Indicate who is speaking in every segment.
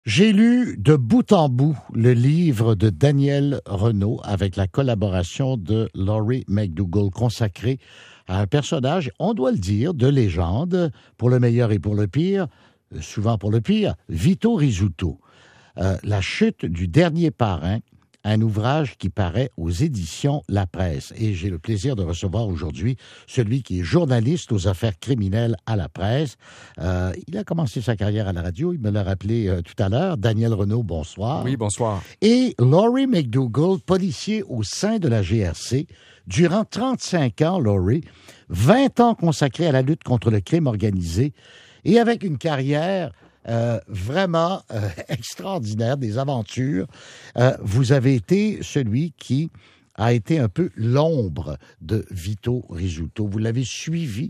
Speaker 1: J'ai lu de bout en bout le livre de Daniel Renaud avec la collaboration de Laurie McDougall consacré à un personnage, on doit le dire, de légende, pour le meilleur et pour le pire, souvent pour le pire, Vito Rizzuto. La chute du dernier parrain, un ouvrage qui paraît aux éditions La Presse. Et j'ai le plaisir de recevoir aujourd'hui celui qui est journaliste aux affaires criminelles à La Presse. Il a commencé sa carrière à la radio, il me l'a rappelé tout à l'heure. Daniel Renaud, bonsoir.
Speaker 2: Oui, bonsoir.
Speaker 1: Et Laurie McDougall, policier au sein de la GRC. Durant 35 ans, Laurie, 20 ans consacrés à la lutte contre le crime organisé et avec une carrière vraiment extraordinaire, des aventures. Vous avez été celui qui a été un peu l'ombre de Vito Rizzuto. Vous l'avez suivi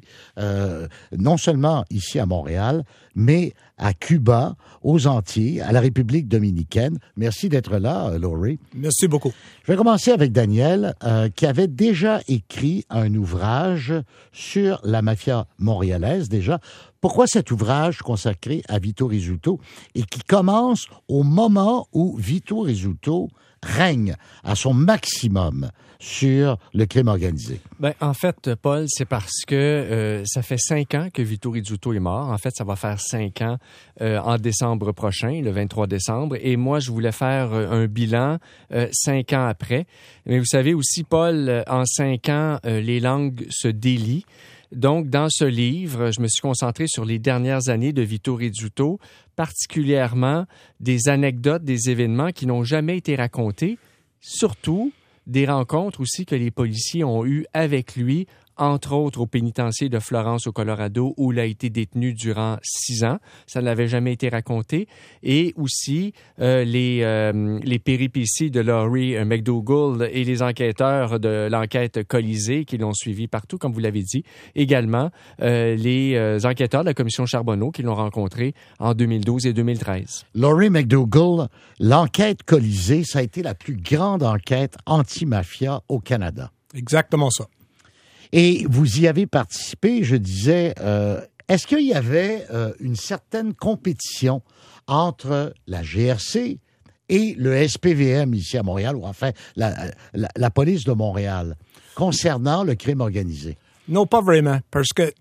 Speaker 1: non seulement ici à Montréal, mais à Cuba, aux Antilles, à la République dominicaine. Merci d'être là, Laurie.
Speaker 3: Merci beaucoup.
Speaker 1: Je vais commencer avec Daniel, qui avait déjà écrit un ouvrage sur la mafia montréalaise, déjà. Pourquoi cet ouvrage consacré à Vito Rizzuto et qui commence au moment où Vito Rizzuto règne à son maximum sur le crime organisé?
Speaker 2: Ben, en fait, Paul, c'est parce que ça fait 5 ans que Vito Rizzuto est mort. En fait, ça va faire 5 ans en décembre prochain, le 23 décembre. Et moi, je voulais faire un bilan 5 ans après. Mais vous savez aussi, Paul, en 5 ans, les langues se délient. Donc, dans ce livre, je me suis concentré sur les dernières années de Vito Rizzuto, particulièrement des anecdotes, des événements qui n'ont jamais été racontés, surtout des rencontres aussi que les policiers ont eues avec lui, entre autres au pénitencier de Florence au Colorado, où il a été détenu durant 6 ans. Ça n'avait jamais été raconté. Et aussi les péripéties de Laurie McDougall et les enquêteurs de l'enquête Colisée qui l'ont suivi partout, comme vous l'avez dit. Également, les enquêteurs de la commission Charbonneau qui l'ont rencontré en 2012 et 2013.
Speaker 1: Laurie McDougall, l'enquête Colisée, ça a été la plus grande enquête anti-mafia au Canada.
Speaker 3: Exactement ça.
Speaker 1: Et vous y avez participé, je disais, est-ce qu'il y avait une certaine compétition entre la GRC et le SPVM ici à Montréal, ou enfin la police de Montréal, concernant le crime organisé?
Speaker 3: Non, pas vraiment, parce que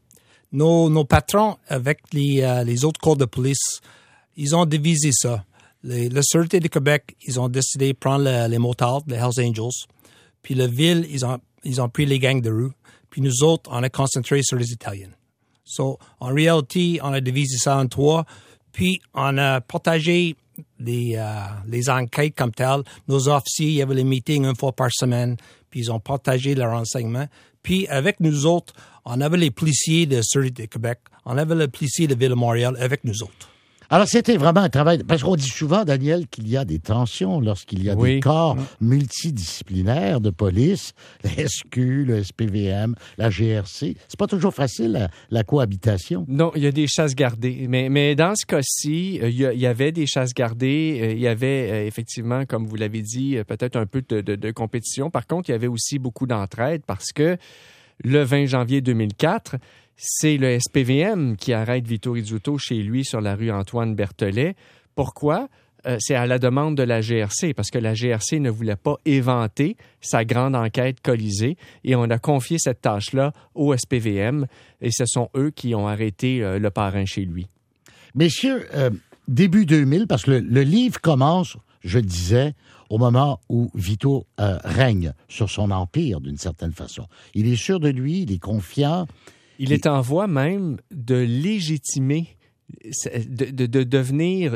Speaker 3: nos patrons avec les autres corps de police, ils ont divisé ça. La Sûreté du Québec, ils ont décidé de prendre les motards, les Hells Angels, puis la ville, ils ont pris les gangs de rue. Puis nous autres, on a concentré sur les Italiens. So, en réalité, on a divisé ça en 3. Puis, on a partagé les enquêtes comme telles. Nos officiers, il y avait les meetings 1 fois par semaine. Puis, ils ont partagé leurs renseignements. Puis, avec nous autres, on avait les policiers de Sûreté de Québec. On avait les policiers de Ville de Montréal avec nous autres.
Speaker 1: Alors, c'était vraiment un travail, parce qu'on dit souvent, Daniel, qu'il y a des tensions lorsqu'il y a des corps multidisciplinaires de police, le SQ, le SPVM, la GRC. C'est pas toujours facile, la cohabitation.
Speaker 2: Non, il y a des chasses gardées. Mais dans ce cas-ci, il y avait des chasses gardées. Il y avait effectivement, comme vous l'avez dit, peut-être un peu de compétition. Par contre, il y avait aussi beaucoup d'entraide parce que le 20 janvier 2004, c'est le SPVM qui arrête Vito Rizzuto chez lui sur la rue Antoine-Berthelet. Pourquoi? C'est à la demande de la GRC, parce que la GRC ne voulait pas éventer sa grande enquête Colisée et on a confié cette tâche-là au SPVM et ce sont eux qui ont arrêté le parrain chez lui.
Speaker 1: Messieurs, début 2000, parce que le livre commence, je disais, au moment où Vito règne sur son empire d'une certaine façon. Il est sûr de lui, il est confiant.
Speaker 2: Il est en voie même de légitimer, de devenir,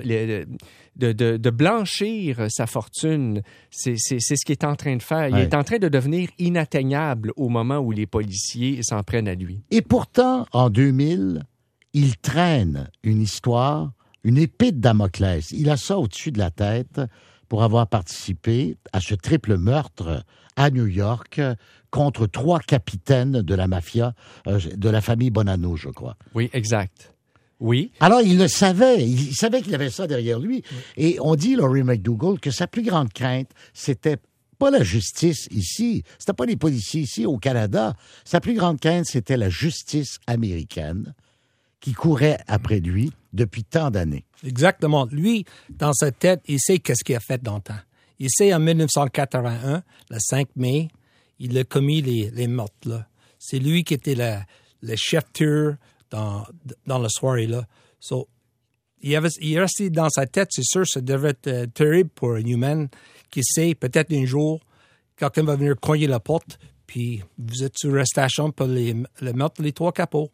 Speaker 2: de blanchir sa fortune. C'est ce qu'il est en train de faire. Il est en train de devenir inatteignable au moment où les policiers s'en prennent à lui.
Speaker 1: Et pourtant, en 2000, il traîne une histoire, une épée de Damoclès. Il a ça au-dessus de la tête pour avoir participé à ce triple meurtre à New York contre 3 capitaines de la mafia, de la famille Bonanno, je crois.
Speaker 2: Oui, exact. Oui.
Speaker 1: Alors, il le savait. Il savait qu'il avait ça derrière lui. Oui. Et on dit, Laurie McDougall, que sa plus grande crainte, c'était pas la justice ici. C'était pas les policiers ici au Canada. Sa plus grande crainte, c'était la justice américaine, qui courait après lui depuis tant d'années.
Speaker 3: Exactement. Lui, dans sa tête, il sait qu'est-ce qu'il a fait dans le temps. Il sait en 1981, le 5 mai, il a commis les meurtres, là. C'est lui qui était le chef tueur dans la soirée, là. So, il est resté dans sa tête, c'est sûr, ça devrait être terrible pour un humain qui sait, peut-être un jour, quelqu'un va venir cogner la porte, puis vous êtes sur l'arrestation pour le meurtre les 3 capots.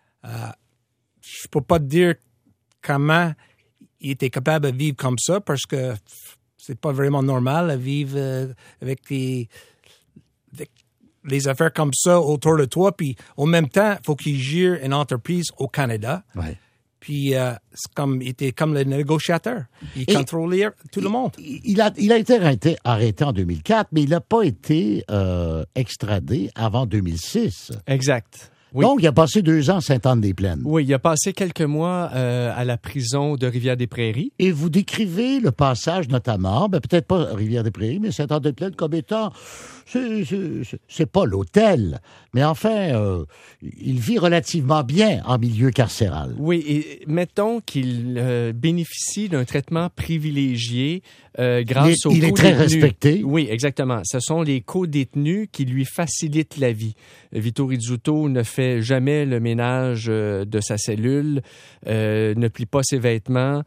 Speaker 3: Je peux pas te dire comment il était capable de vivre comme ça, parce que c'est pas vraiment normal de vivre avec les affaires comme ça autour de toi. Puis, en même temps, il faut qu'il gère une entreprise au Canada.
Speaker 1: Ouais.
Speaker 3: Puis, il était comme le négociateur. Il contrôlait tout le monde.
Speaker 1: Il a été arrêté en 2004, mais il n'a pas été extradé avant 2006.
Speaker 2: Exact. Oui.
Speaker 1: Donc, il a passé 2 ans à Sainte-Anne-des-Plaines.
Speaker 2: Oui, il a passé quelques mois à la prison de Rivière-des-Prairies.
Speaker 1: Et vous décrivez le passage notamment, peut-être pas Rivière-des-Prairies, mais Sainte-Anne-des-Plaines comme étant, c'est pas l'hôtel, mais enfin, il vit relativement bien en milieu carcéral.
Speaker 2: Oui, et mettons qu'il bénéficie d'un traitement privilégié grâce aux co-détenus.
Speaker 1: Il est très respecté.
Speaker 2: Oui, exactement. Ce sont les co-détenus qui lui facilitent la vie. Vito Rizzuto ne fait jamais le ménage de sa cellule, ne plie pas ses vêtements,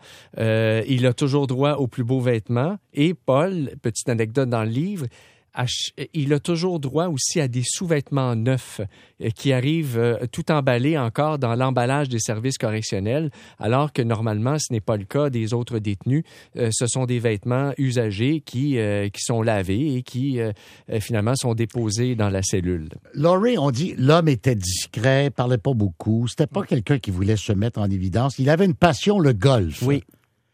Speaker 2: il a toujours droit aux plus beaux vêtements. Et Paul, petite anecdote dans le livre, il a toujours droit aussi à des sous-vêtements neufs qui arrivent tout emballés encore dans l'emballage des services correctionnels, alors que normalement, ce n'est pas le cas des autres détenus. Ce sont des vêtements usagés qui sont lavés et qui finalement sont déposés dans la cellule.
Speaker 1: Laurie, on dit, l'homme était discret, parlait pas beaucoup, c'était pas quelqu'un qui voulait se mettre en évidence. Il avait une passion, le golf.
Speaker 2: Oui.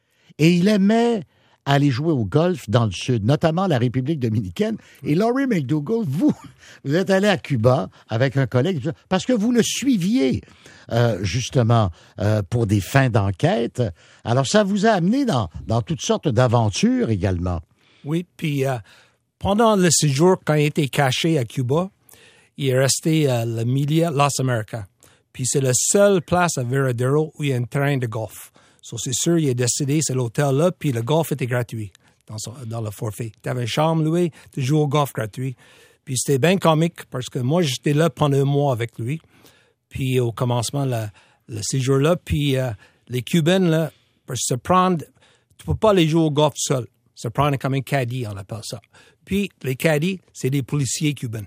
Speaker 1: Et il aimait aller jouer au golf dans le Sud, notamment la République dominicaine. Et Laurie McDougall, vous êtes allé à Cuba avec un collègue, parce que vous le suiviez, justement, pour des fins d'enquête. Alors, ça vous a amené dans toutes sortes d'aventures également.
Speaker 3: Oui, puis pendant le séjour, quand il était caché à Cuba, il est resté à la Melia Las Americas. Puis c'est la seule place à Veradero où il y a un terrain de golf. So, c'est sûr, il est décédé, c'est l'hôtel-là, puis le golf était gratuit dans le forfait. Tu avais une chambre louée, tu jouais au golf gratuit. Puis c'était bien comique parce que moi, j'étais là pendant un mois avec lui. Puis au commencement, le séjour-là, puis les Cubains, là, pour se prendre, tu peux pas aller jouer au golf seul. Se prendre comme un caddie, on appelle ça. Puis les caddies, c'est des policiers cubains.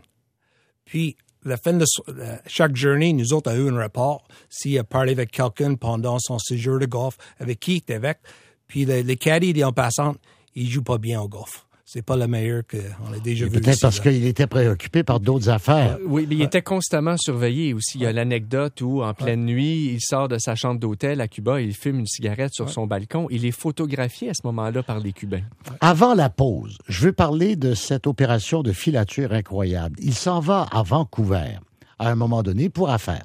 Speaker 3: Puis la fin de chaque journée, nous autres, avons eu un rapport s'il a parlé avec quelqu'un pendant son séjour de golf, avec qui il était avec. Puis les caddies, en passant, ils jouent pas bien au golf. C'est pas le meilleur qu'on a déjà vu.
Speaker 1: Peut-être parce qu'il était préoccupé par d'autres affaires.
Speaker 2: Oui, mais il était constamment surveillé aussi. Il y a l'anecdote où, en pleine nuit, il sort de sa chambre d'hôtel à Cuba et il fume une cigarette sur son balcon. Il est photographié à ce moment-là par les Cubains.
Speaker 1: Avant la pause, je veux parler de cette opération de filature incroyable. Il s'en va à Vancouver, à un moment donné, pour affaires.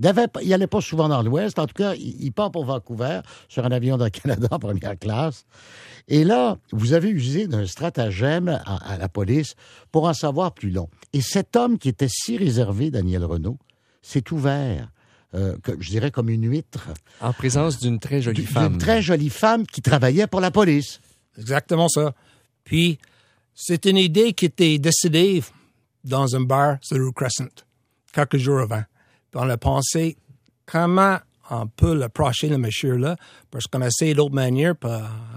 Speaker 1: Il n'allait pas souvent dans l'Ouest. En tout cas, il part pour Vancouver sur un avion de Canada en première classe. Et là, vous avez usé d'un stratagème à la police pour en savoir plus long. Et cet homme qui était si réservé, Daniel Renaud, s'est ouvert, je dirais comme une huître.
Speaker 2: En présence d'une très jolie femme.
Speaker 1: D'une très jolie femme qui travaillait pour la police.
Speaker 3: Exactement ça. Puis, c'est une idée qui était décidée dans un bar sur rue Crescent, quelques jours avant. Puis on a pensé comment on peut l'approcher, le monsieur-là, parce qu'on a essayé d'autres manières, puis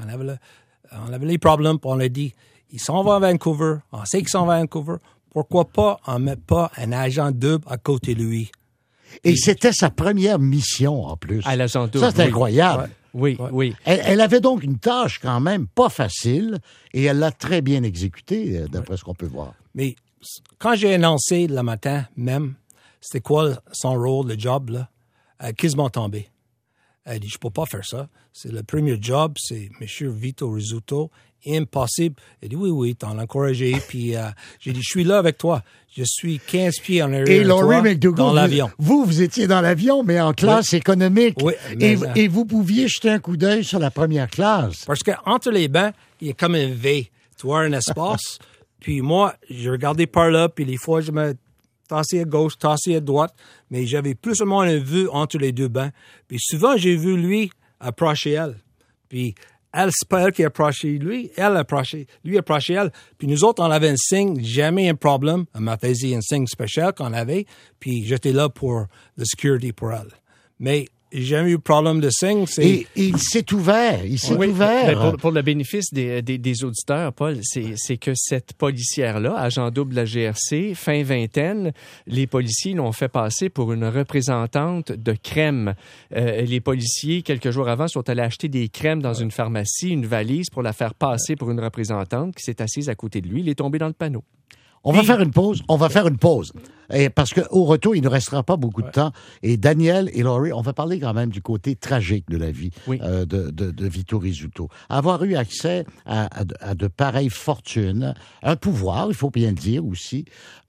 Speaker 3: on avait les problèmes, puis on a dit, ils s'en vont à Vancouver, on sait qu'ils s'en vont à Vancouver, pourquoi pas on ne met pas un agent double à côté de lui?
Speaker 1: Et c'était sa première mission, en plus.
Speaker 2: À l'agent double.
Speaker 1: Ça, c'est incroyable.
Speaker 2: Oui,
Speaker 3: Ouais.
Speaker 2: oui.
Speaker 1: Elle avait donc une tâche quand même pas facile, et elle l'a très bien exécutée, d'après ce qu'on peut voir.
Speaker 3: Mais quand j'ai annoncé le matin même, c'était quoi son rôle, le job, là? Elle a quasiment tombé. Elle dit, je peux pas faire ça. C'est le premier job, c'est M. Vito Rizzuto. Impossible. Elle dit, oui, t'en as encouragé. Puis j'ai dit, je suis là avec toi. Je suis 15 pieds en arrière
Speaker 1: Et
Speaker 3: de
Speaker 1: Laurie
Speaker 3: toi
Speaker 1: McDougall,
Speaker 3: dans l'avion.
Speaker 1: vous étiez dans l'avion, mais en classe économique.
Speaker 3: Oui,
Speaker 1: et vous pouviez jeter un coup d'œil sur la première classe.
Speaker 3: Parce que entre les bancs, il y a comme un V. Tu vois, un espace. Puis moi, je regardais par là, puis des fois, je me tassé à gauche, tassé à droite, mais j'avais plus ou moins une vue entre les deux bancs. Puis souvent, j'ai vu lui approcher elle. Puis elle, c'est pas elle qui approchait lui, lui approchait elle. Puis nous autres, on avait un signe, jamais un problème. Elle m'a fait un signe spécial qu'on avait, puis j'étais là pour la sécurité pour elle. Mais j'ai jamais eu de problème de signe.
Speaker 1: Et il s'est ouvert.
Speaker 2: Mais pour le bénéfice des auditeurs, Paul, c'est que cette policière-là, agent double de la GRC, fin vingtaine, les policiers l'ont fait passer pour une représentante de crème. Les policiers, quelques jours avant, sont allés acheter des crèmes dans une pharmacie, une valise, pour la faire passer pour une représentante qui s'est assise à côté de lui. Il est tombé dans le panneau.
Speaker 1: On va faire une pause. Et parce qu'au retour, il ne nous restera pas beaucoup de temps. Et Daniel et Laurie, on va parler quand même du côté tragique de la vie de Vito Rizzuto. Avoir eu accès à de pareilles fortunes, un pouvoir, il faut bien le dire aussi,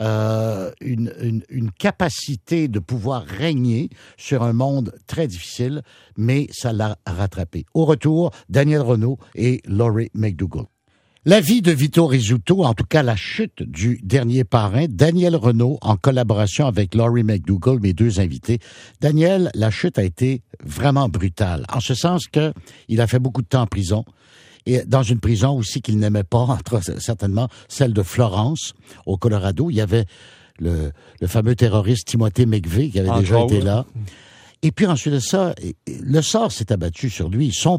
Speaker 1: une capacité de pouvoir régner sur un monde très difficile, mais ça l'a rattrapé. Au retour, Daniel Renaud et Laurie McDougall. La vie de Vito Rizzuto, en tout cas la chute du dernier parrain, Daniel Renaud, en collaboration avec Laurie McDougall, mes deux invités. Daniel, la chute a été vraiment brutale, en ce sens que il a fait beaucoup de temps en prison, et dans une prison aussi qu'il n'aimait pas, certainement celle de Florence, au Colorado. Il y avait le fameux terroriste Timothy McVeigh qui avait déjà été là. Et puis ensuite de ça, le sort s'est abattu sur lui. Son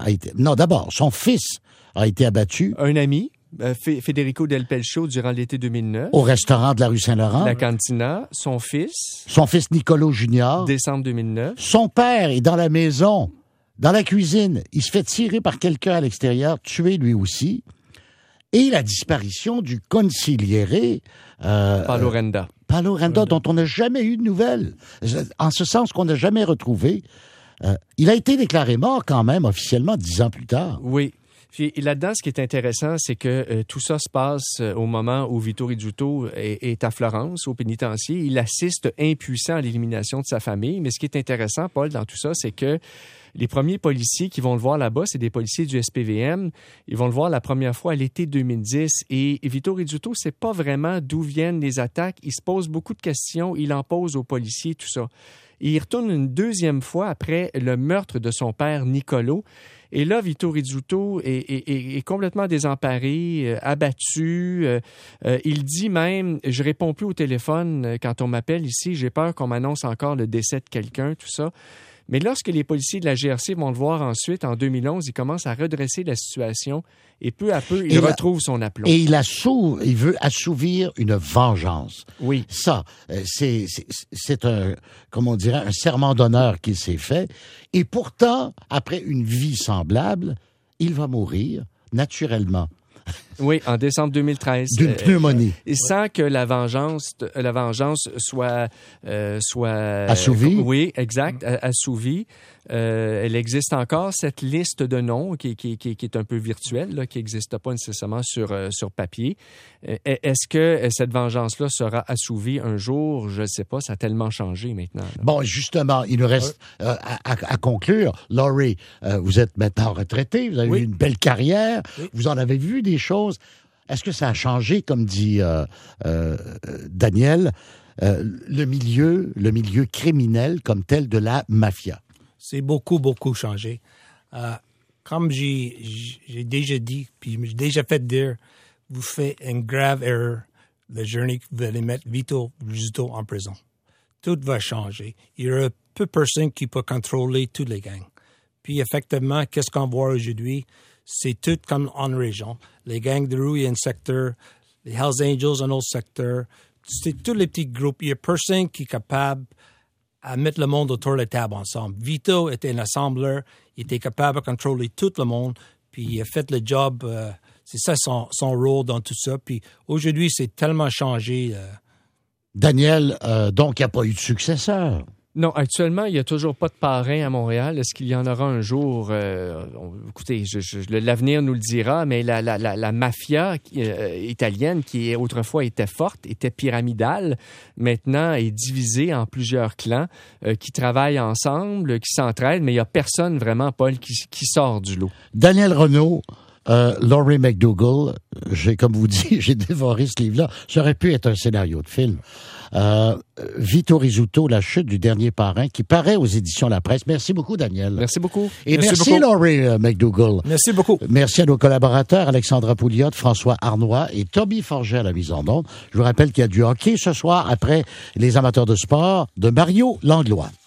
Speaker 1: fils a été abattu.
Speaker 2: Un ami, Federico Del Pelcio, durant l'été 2009.
Speaker 1: Au restaurant de la rue Saint-Laurent.
Speaker 2: La Cantina. Son fils.
Speaker 1: Nicolo Junior.
Speaker 2: Décembre 2009.
Speaker 1: Son père est dans la maison, dans la cuisine. Il se fait tirer par quelqu'un à l'extérieur, tué lui aussi. Et la disparition du consigliere.
Speaker 2: Paolo Renda.
Speaker 1: Dont on n'a jamais eu de nouvelles. En ce sens qu'on n'a jamais retrouvé. Il a été déclaré mort quand même, officiellement, 10 ans plus tard.
Speaker 2: Oui. Puis là-dedans, ce qui est intéressant, c'est que tout ça se passe au moment où Vito Rizzuto est à Florence, au pénitencier. Il assiste impuissant à l'élimination de sa famille. Mais ce qui est intéressant, Paul, dans tout ça, c'est que les premiers policiers qui vont le voir là-bas, c'est des policiers du SPVM. Ils vont le voir la première fois à l'été 2010. Et Vito Rizzuto ne sait pas vraiment d'où viennent les attaques. Il se pose beaucoup de questions. Il en pose aux policiers, tout ça. Et il retourne une deuxième fois après le meurtre de son père, Nicolo. Et là, Vito Rizzuto est complètement désemparé, abattu. Il dit même, je réponds plus au téléphone quand on m'appelle ici, j'ai peur qu'on m'annonce encore le décès de quelqu'un, tout ça. Mais lorsque les policiers de la GRC vont le voir ensuite, en 2011, il commence à redresser la situation et peu à peu, il retrouve son aplomb.
Speaker 1: Et il veut assouvir une vengeance.
Speaker 2: Oui.
Speaker 1: Ça, c'est un, comment on dirait, un serment d'honneur qu'il s'est fait. Et pourtant, après une vie semblable, il va mourir naturellement.
Speaker 2: Oui, en décembre 2013.
Speaker 1: D'une pneumonie.
Speaker 2: Sans que la vengeance soit
Speaker 1: assouvie.
Speaker 2: Oui, exact, assouvie. Elle existe encore, cette liste de noms qui est un peu virtuelle, là, qui n'existe pas nécessairement sur papier. Est-ce que cette vengeance-là sera assouvie un jour? Je ne sais pas, ça a tellement changé maintenant. Là.
Speaker 1: Bon, justement, il nous reste à conclure. Laurie, vous êtes maintenant retraité, vous avez eu une belle carrière, vous en avez vu des choses. Est-ce que ça a changé, comme dit Daniel, le milieu criminel comme tel de la mafia?
Speaker 3: C'est beaucoup, beaucoup changé. Comme j'ai déjà dit, puis j'ai déjà fait dire, vous faites une grave erreur le journée que vous allez mettre Vito Rizzuto en prison. Tout va changer. Il y aura peu de personnes qui peuvent contrôler toutes les gangs. Puis effectivement, qu'est-ce qu'on voit aujourd'hui? C'est tout comme en région. Les gangs de rue, il y a un secteur. Les Hells Angels, un autre secteur. C'est tous les petits groupes. Il y a personne qui est capable à mettre le monde autour de la table ensemble. Vito était un assembleur. Il était capable de contrôler tout le monde. Puis il a fait le job. C'est ça son rôle dans tout ça. Puis aujourd'hui, c'est tellement changé.
Speaker 1: Daniel, donc, il n'y a pas eu de successeur.
Speaker 2: Non, actuellement, il n'y a toujours pas de parrain à Montréal. Est-ce qu'il y en aura un jour? Écoutez, l'avenir nous le dira, mais la mafia italienne, qui autrefois était forte, était pyramidale, maintenant est divisée en plusieurs clans qui travaillent ensemble, qui s'entraident, mais il n'y a personne vraiment, Paul, qui sort du lot.
Speaker 1: Daniel Renaud, Laurie McDougall, comme vous dites, j'ai dévoré ce livre-là. Ça aurait pu être un scénario de film. Vito Rizzuto, La chute du dernier parrain, qui paraît aux éditions La Presse. Merci beaucoup, Daniel.
Speaker 2: Merci beaucoup.
Speaker 1: Et merci Laurie McDougall.
Speaker 3: Merci beaucoup.
Speaker 1: Merci à nos collaborateurs, Alexandra Pouliot, François Arnois et Toby Forget à la mise en onde. Je vous rappelle qu'il y a du hockey ce soir après les amateurs de sport de Mario Langlois.